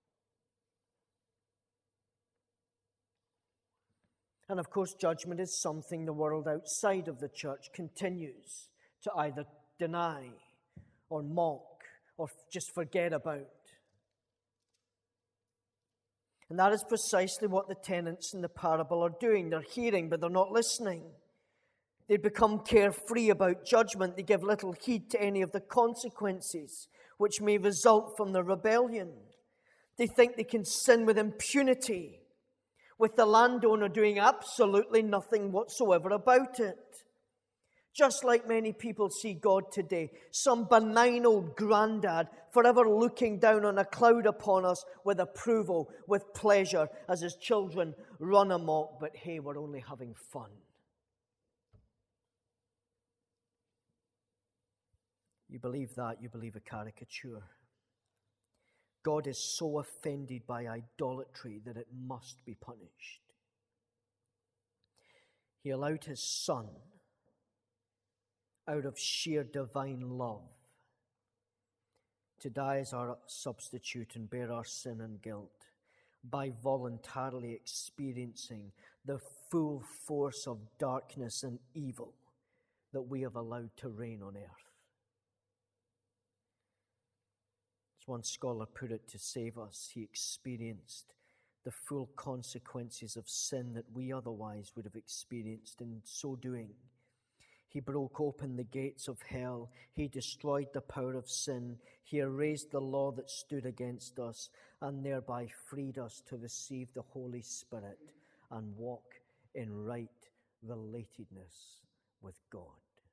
And of course, judgment is something the world outside of the church continues to either deny or mock or just forget about. And that is precisely what the tenants in the parable are doing. They're hearing, but they're not listening. They become carefree about judgment. They give little heed to any of the consequences which may result from their rebellion. They think they can sin with impunity, with the landowner doing absolutely nothing whatsoever about it. Just like many people see God today, some benign old granddad forever looking down on a cloud upon us with approval, with pleasure, as his children run amok, but hey, we're only having fun. You believe that, you believe a caricature. God is so offended by idolatry that it must be punished. He allowed his Son, out of sheer divine love, to die as our substitute and bear our sin and guilt by voluntarily experiencing the full force of darkness and evil that we have allowed to reign on earth. As one scholar put it, to save us, he experienced the full consequences of sin that we otherwise would have experienced. In so doing, he broke open the gates of hell. He destroyed the power of sin. He erased the law that stood against us and thereby freed us to receive the Holy Spirit and walk in right relatedness with God.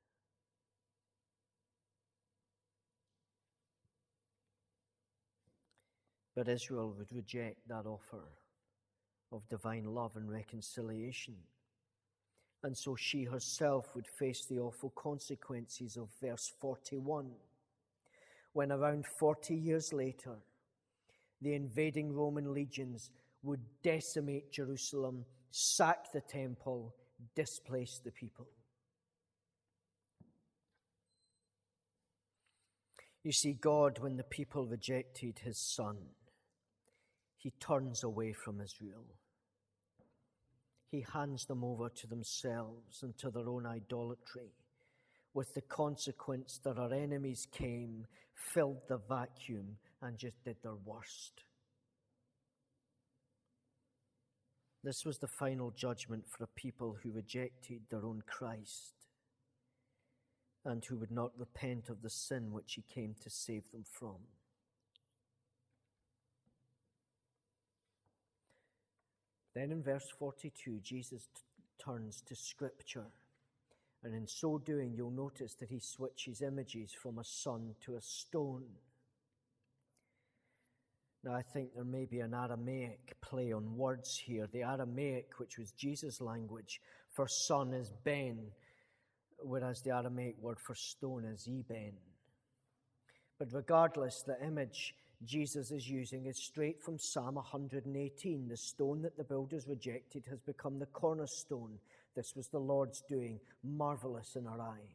But Israel would reject that offer of divine love and reconciliation. And so she herself would face the awful consequences of verse forty-one, when around forty years later, the invading Roman legions would decimate Jerusalem, sack the temple, displace the people. You see, God, when the people rejected his Son, he turns away from Israel. He hands them over to themselves and to their own idolatry, with the consequence that our enemies came, filled the vacuum, and just did their worst. This was the final judgment for a people who rejected their own Christ and who would not repent of the sin which he came to save them from. Then in verse forty-two, Jesus t- turns to Scripture. And in so doing, you'll notice that he switches images from a sun to a stone. Now, I think there may be an Aramaic play on words here. The Aramaic, which was Jesus' language, for son is ben, whereas the Aramaic word for stone is eben. But regardless, the image Jesus is using is straight from Psalm one hundred eighteen. The stone that the builders rejected has become the cornerstone. This was the Lord's doing, marvelous in our eyes.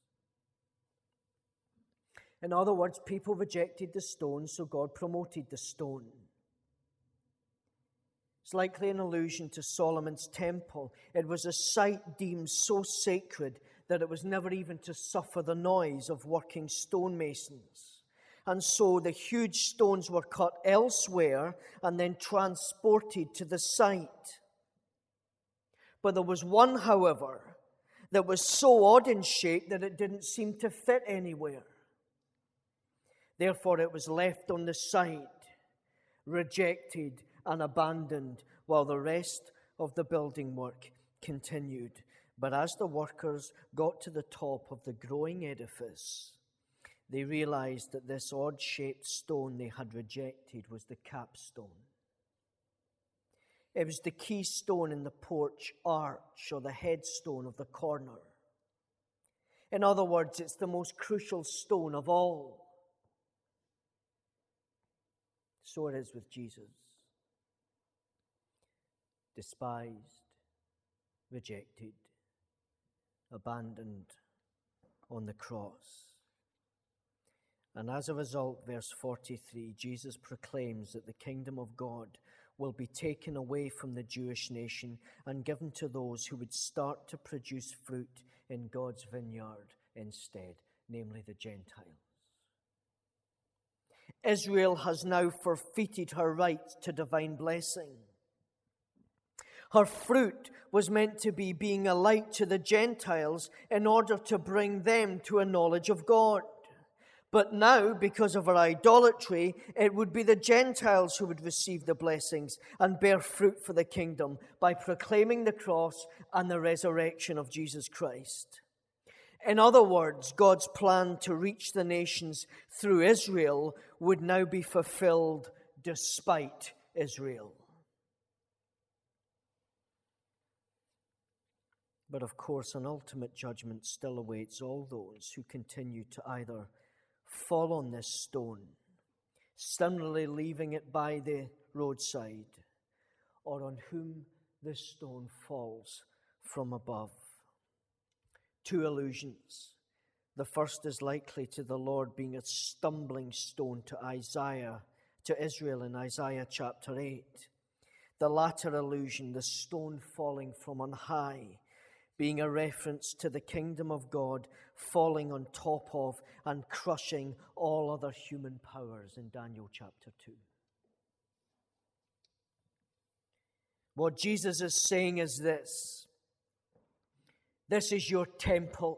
In other words, people rejected the stone, so God promoted the stone. It's likely an allusion to Solomon's temple. It was a site deemed so sacred that it was never even to suffer the noise of working stonemasons. And so the huge stones were cut elsewhere and then transported to the site. But there was one, however, that was so odd in shape that it didn't seem to fit anywhere. Therefore, it was left on the site, rejected and abandoned, while the rest of the building work continued. But as the workers got to the top of the growing edifice, they realized that this odd-shaped stone they had rejected was the capstone. It was the keystone in the porch arch, or the headstone of the corner. In other words, it's the most crucial stone of all. So it is with Jesus. Despised, rejected, abandoned on the cross. And as a result, verse forty-three, Jesus proclaims that the kingdom of God will be taken away from the Jewish nation and given to those who would start to produce fruit in God's vineyard instead, namely the Gentiles. Israel has now forfeited her right to divine blessing. Her fruit was meant to be being a light to the Gentiles in order to bring them to a knowledge of God. But now, because of her idolatry, it would be the Gentiles who would receive the blessings and bear fruit for the kingdom by proclaiming the cross and the resurrection of Jesus Christ. In other words, God's plan to reach the nations through Israel would now be fulfilled despite Israel. But of course, an ultimate judgment still awaits all those who continue to either fall on this stone, similarly leaving it by the roadside, or on whom this stone falls from above. Two allusions. The first is likely to the Lord being a stumbling stone to Isaiah, to Israel in Isaiah chapter eight. The latter allusion, the stone falling from on high, being a reference to the kingdom of God falling on top of and crushing all other human powers in Daniel chapter two. What Jesus is saying is this: this is your temple.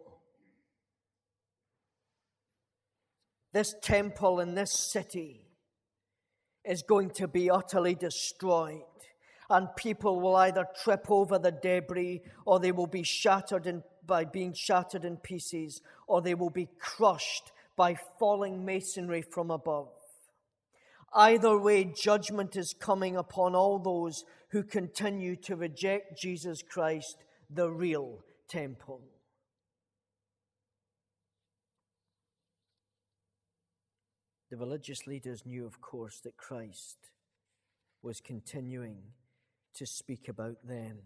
This temple in this city is going to be utterly destroyed. And people will either trip over the debris, or they will be shattered in, by being shattered in pieces, or they will be crushed by falling masonry from above. Either way, judgment is coming upon all those who continue to reject Jesus Christ, the real temple. The religious leaders knew, of course, that Christ was continuing to speak about them.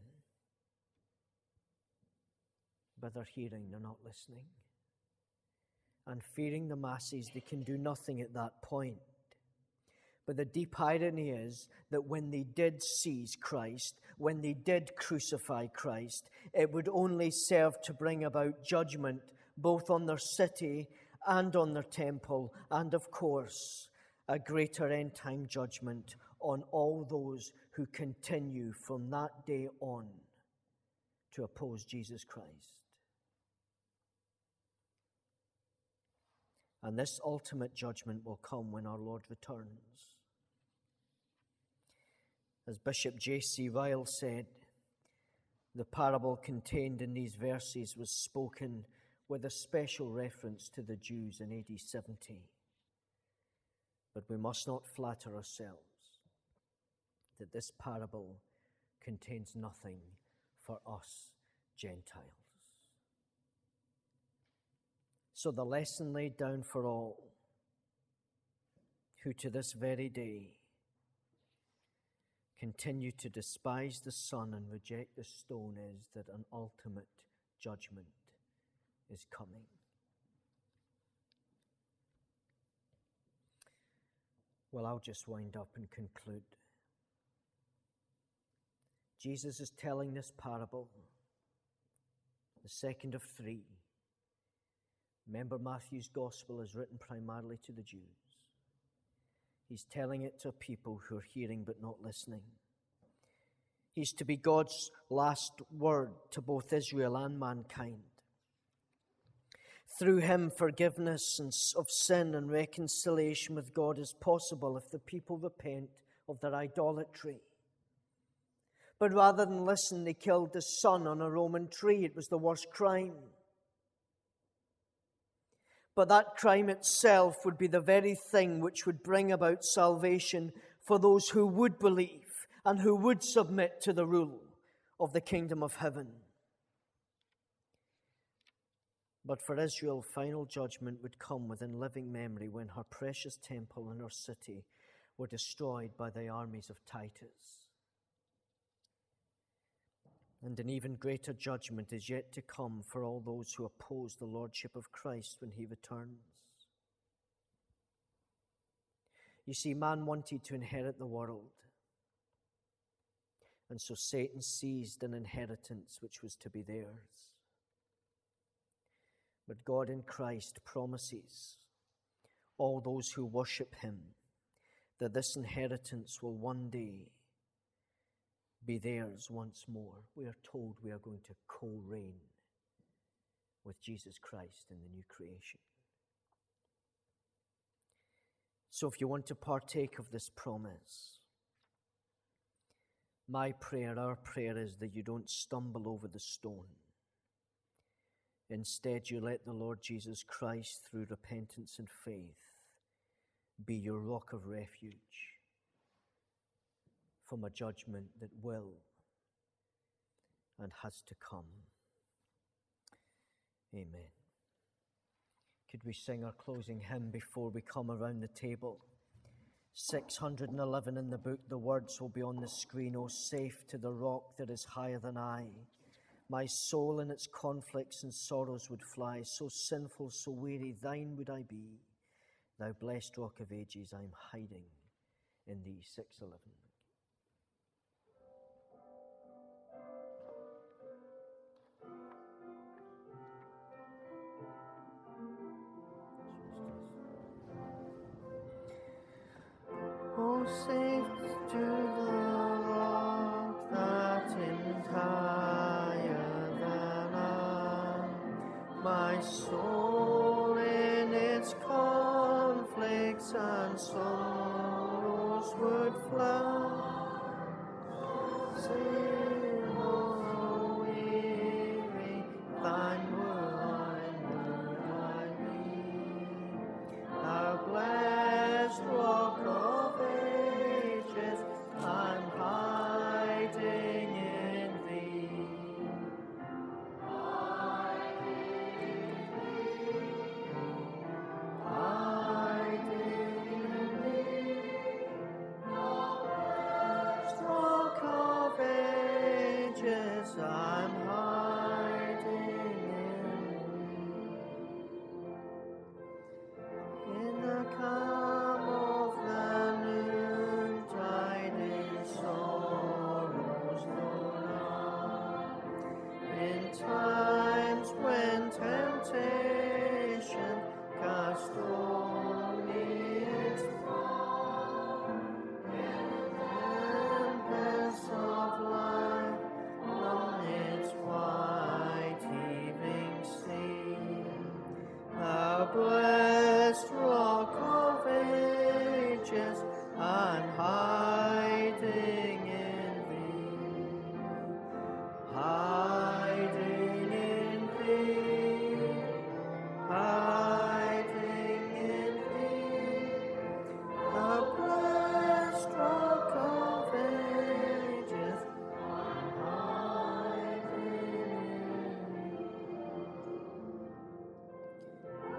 But they're hearing, they're not listening. And fearing the masses, they can do nothing at that point. But the deep irony is that when they did seize Christ, when they did crucify Christ, it would only serve to bring about judgment both on their city and on their temple, and of course, a greater end-time judgment on all those who continue from that day on to oppose Jesus Christ. And this ultimate judgment will come when our Lord returns. As Bishop J C Ryle said, the parable contained in these verses was spoken with a special reference to the Jews in A D seventy. But we must not flatter ourselves that this parable contains nothing for us Gentiles. So the lesson laid down for all who to this very day continue to despise the Son and reject the stone is that an ultimate judgment is coming. Well, I'll just wind up and conclude. Jesus is telling this parable, the second of three. Remember, Matthew's gospel is written primarily to the Jews. He's telling it to people who are hearing but not listening. He's to be God's last word to both Israel and mankind. Through him, forgiveness of sin and reconciliation with God is possible if the people repent of their idolatry. But rather than listen, they killed the Son on a Roman tree. It was the worst crime. But that crime itself would be the very thing which would bring about salvation for those who would believe and who would submit to the rule of the kingdom of heaven. But for Israel, final judgment would come within living memory when her precious temple and her city were destroyed by the armies of Titus. And an even greater judgment is yet to come for all those who oppose the lordship of Christ when he returns. You see, man wanted to inherit the world, and so Satan seized an inheritance which was to be theirs. But God in Christ promises all those who worship him that this inheritance will one day be theirs once more. We are told we are going to co-reign with Jesus Christ in the new creation. So if you want to partake of this promise, my prayer, our prayer is that you don't stumble over the stone. Instead, you let the Lord Jesus Christ, through repentance and faith, be your rock of refuge from a judgment that will and has to come. Amen. Could we sing our closing hymn before we come around the table? six hundred eleven in the book, the words will be on the screen. Oh, safe to the rock that is higher than I, my soul in its conflicts and sorrows would fly. So sinful, so weary, thine would I be. Thou blessed rock of ages, I am hiding in thee. six eleven. Oh, safe to the rock that is higher than I, my soul in its conflicts and sorrows would fly. Sin, oh, weary, thine would I be. Thou blessed rock of ages, I'm hiding in thee. Hiding in thee. Rock of ages, I'm hiding in thee. In the calm of the noontide, in sorrows known are, in times when temptation cast on me its power, in the tempest of life, on its wide heaving sea, thou blessed rock of ages, I'm hiding in thee, hiding in thee, hiding in thee, the blessed rock of ages, I'm hiding in thee.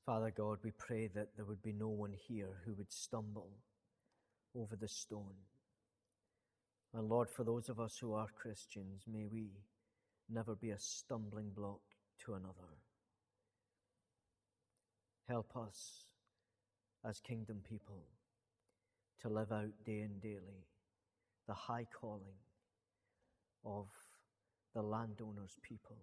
Father God, we pray that there would be no one here who would stumble over the stone. And Lord, for those of us who are Christians, may we never be a stumbling block to another. Help us as kingdom people to live out day and daily the high calling of the landowner's people.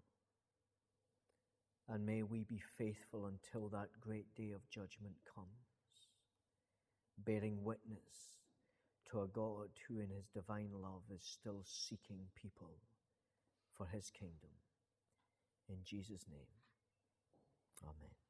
And may we be faithful until that great day of judgment comes, bearing witness to a God who in his divine love is still seeking people for his kingdom. In Jesus' name, amen.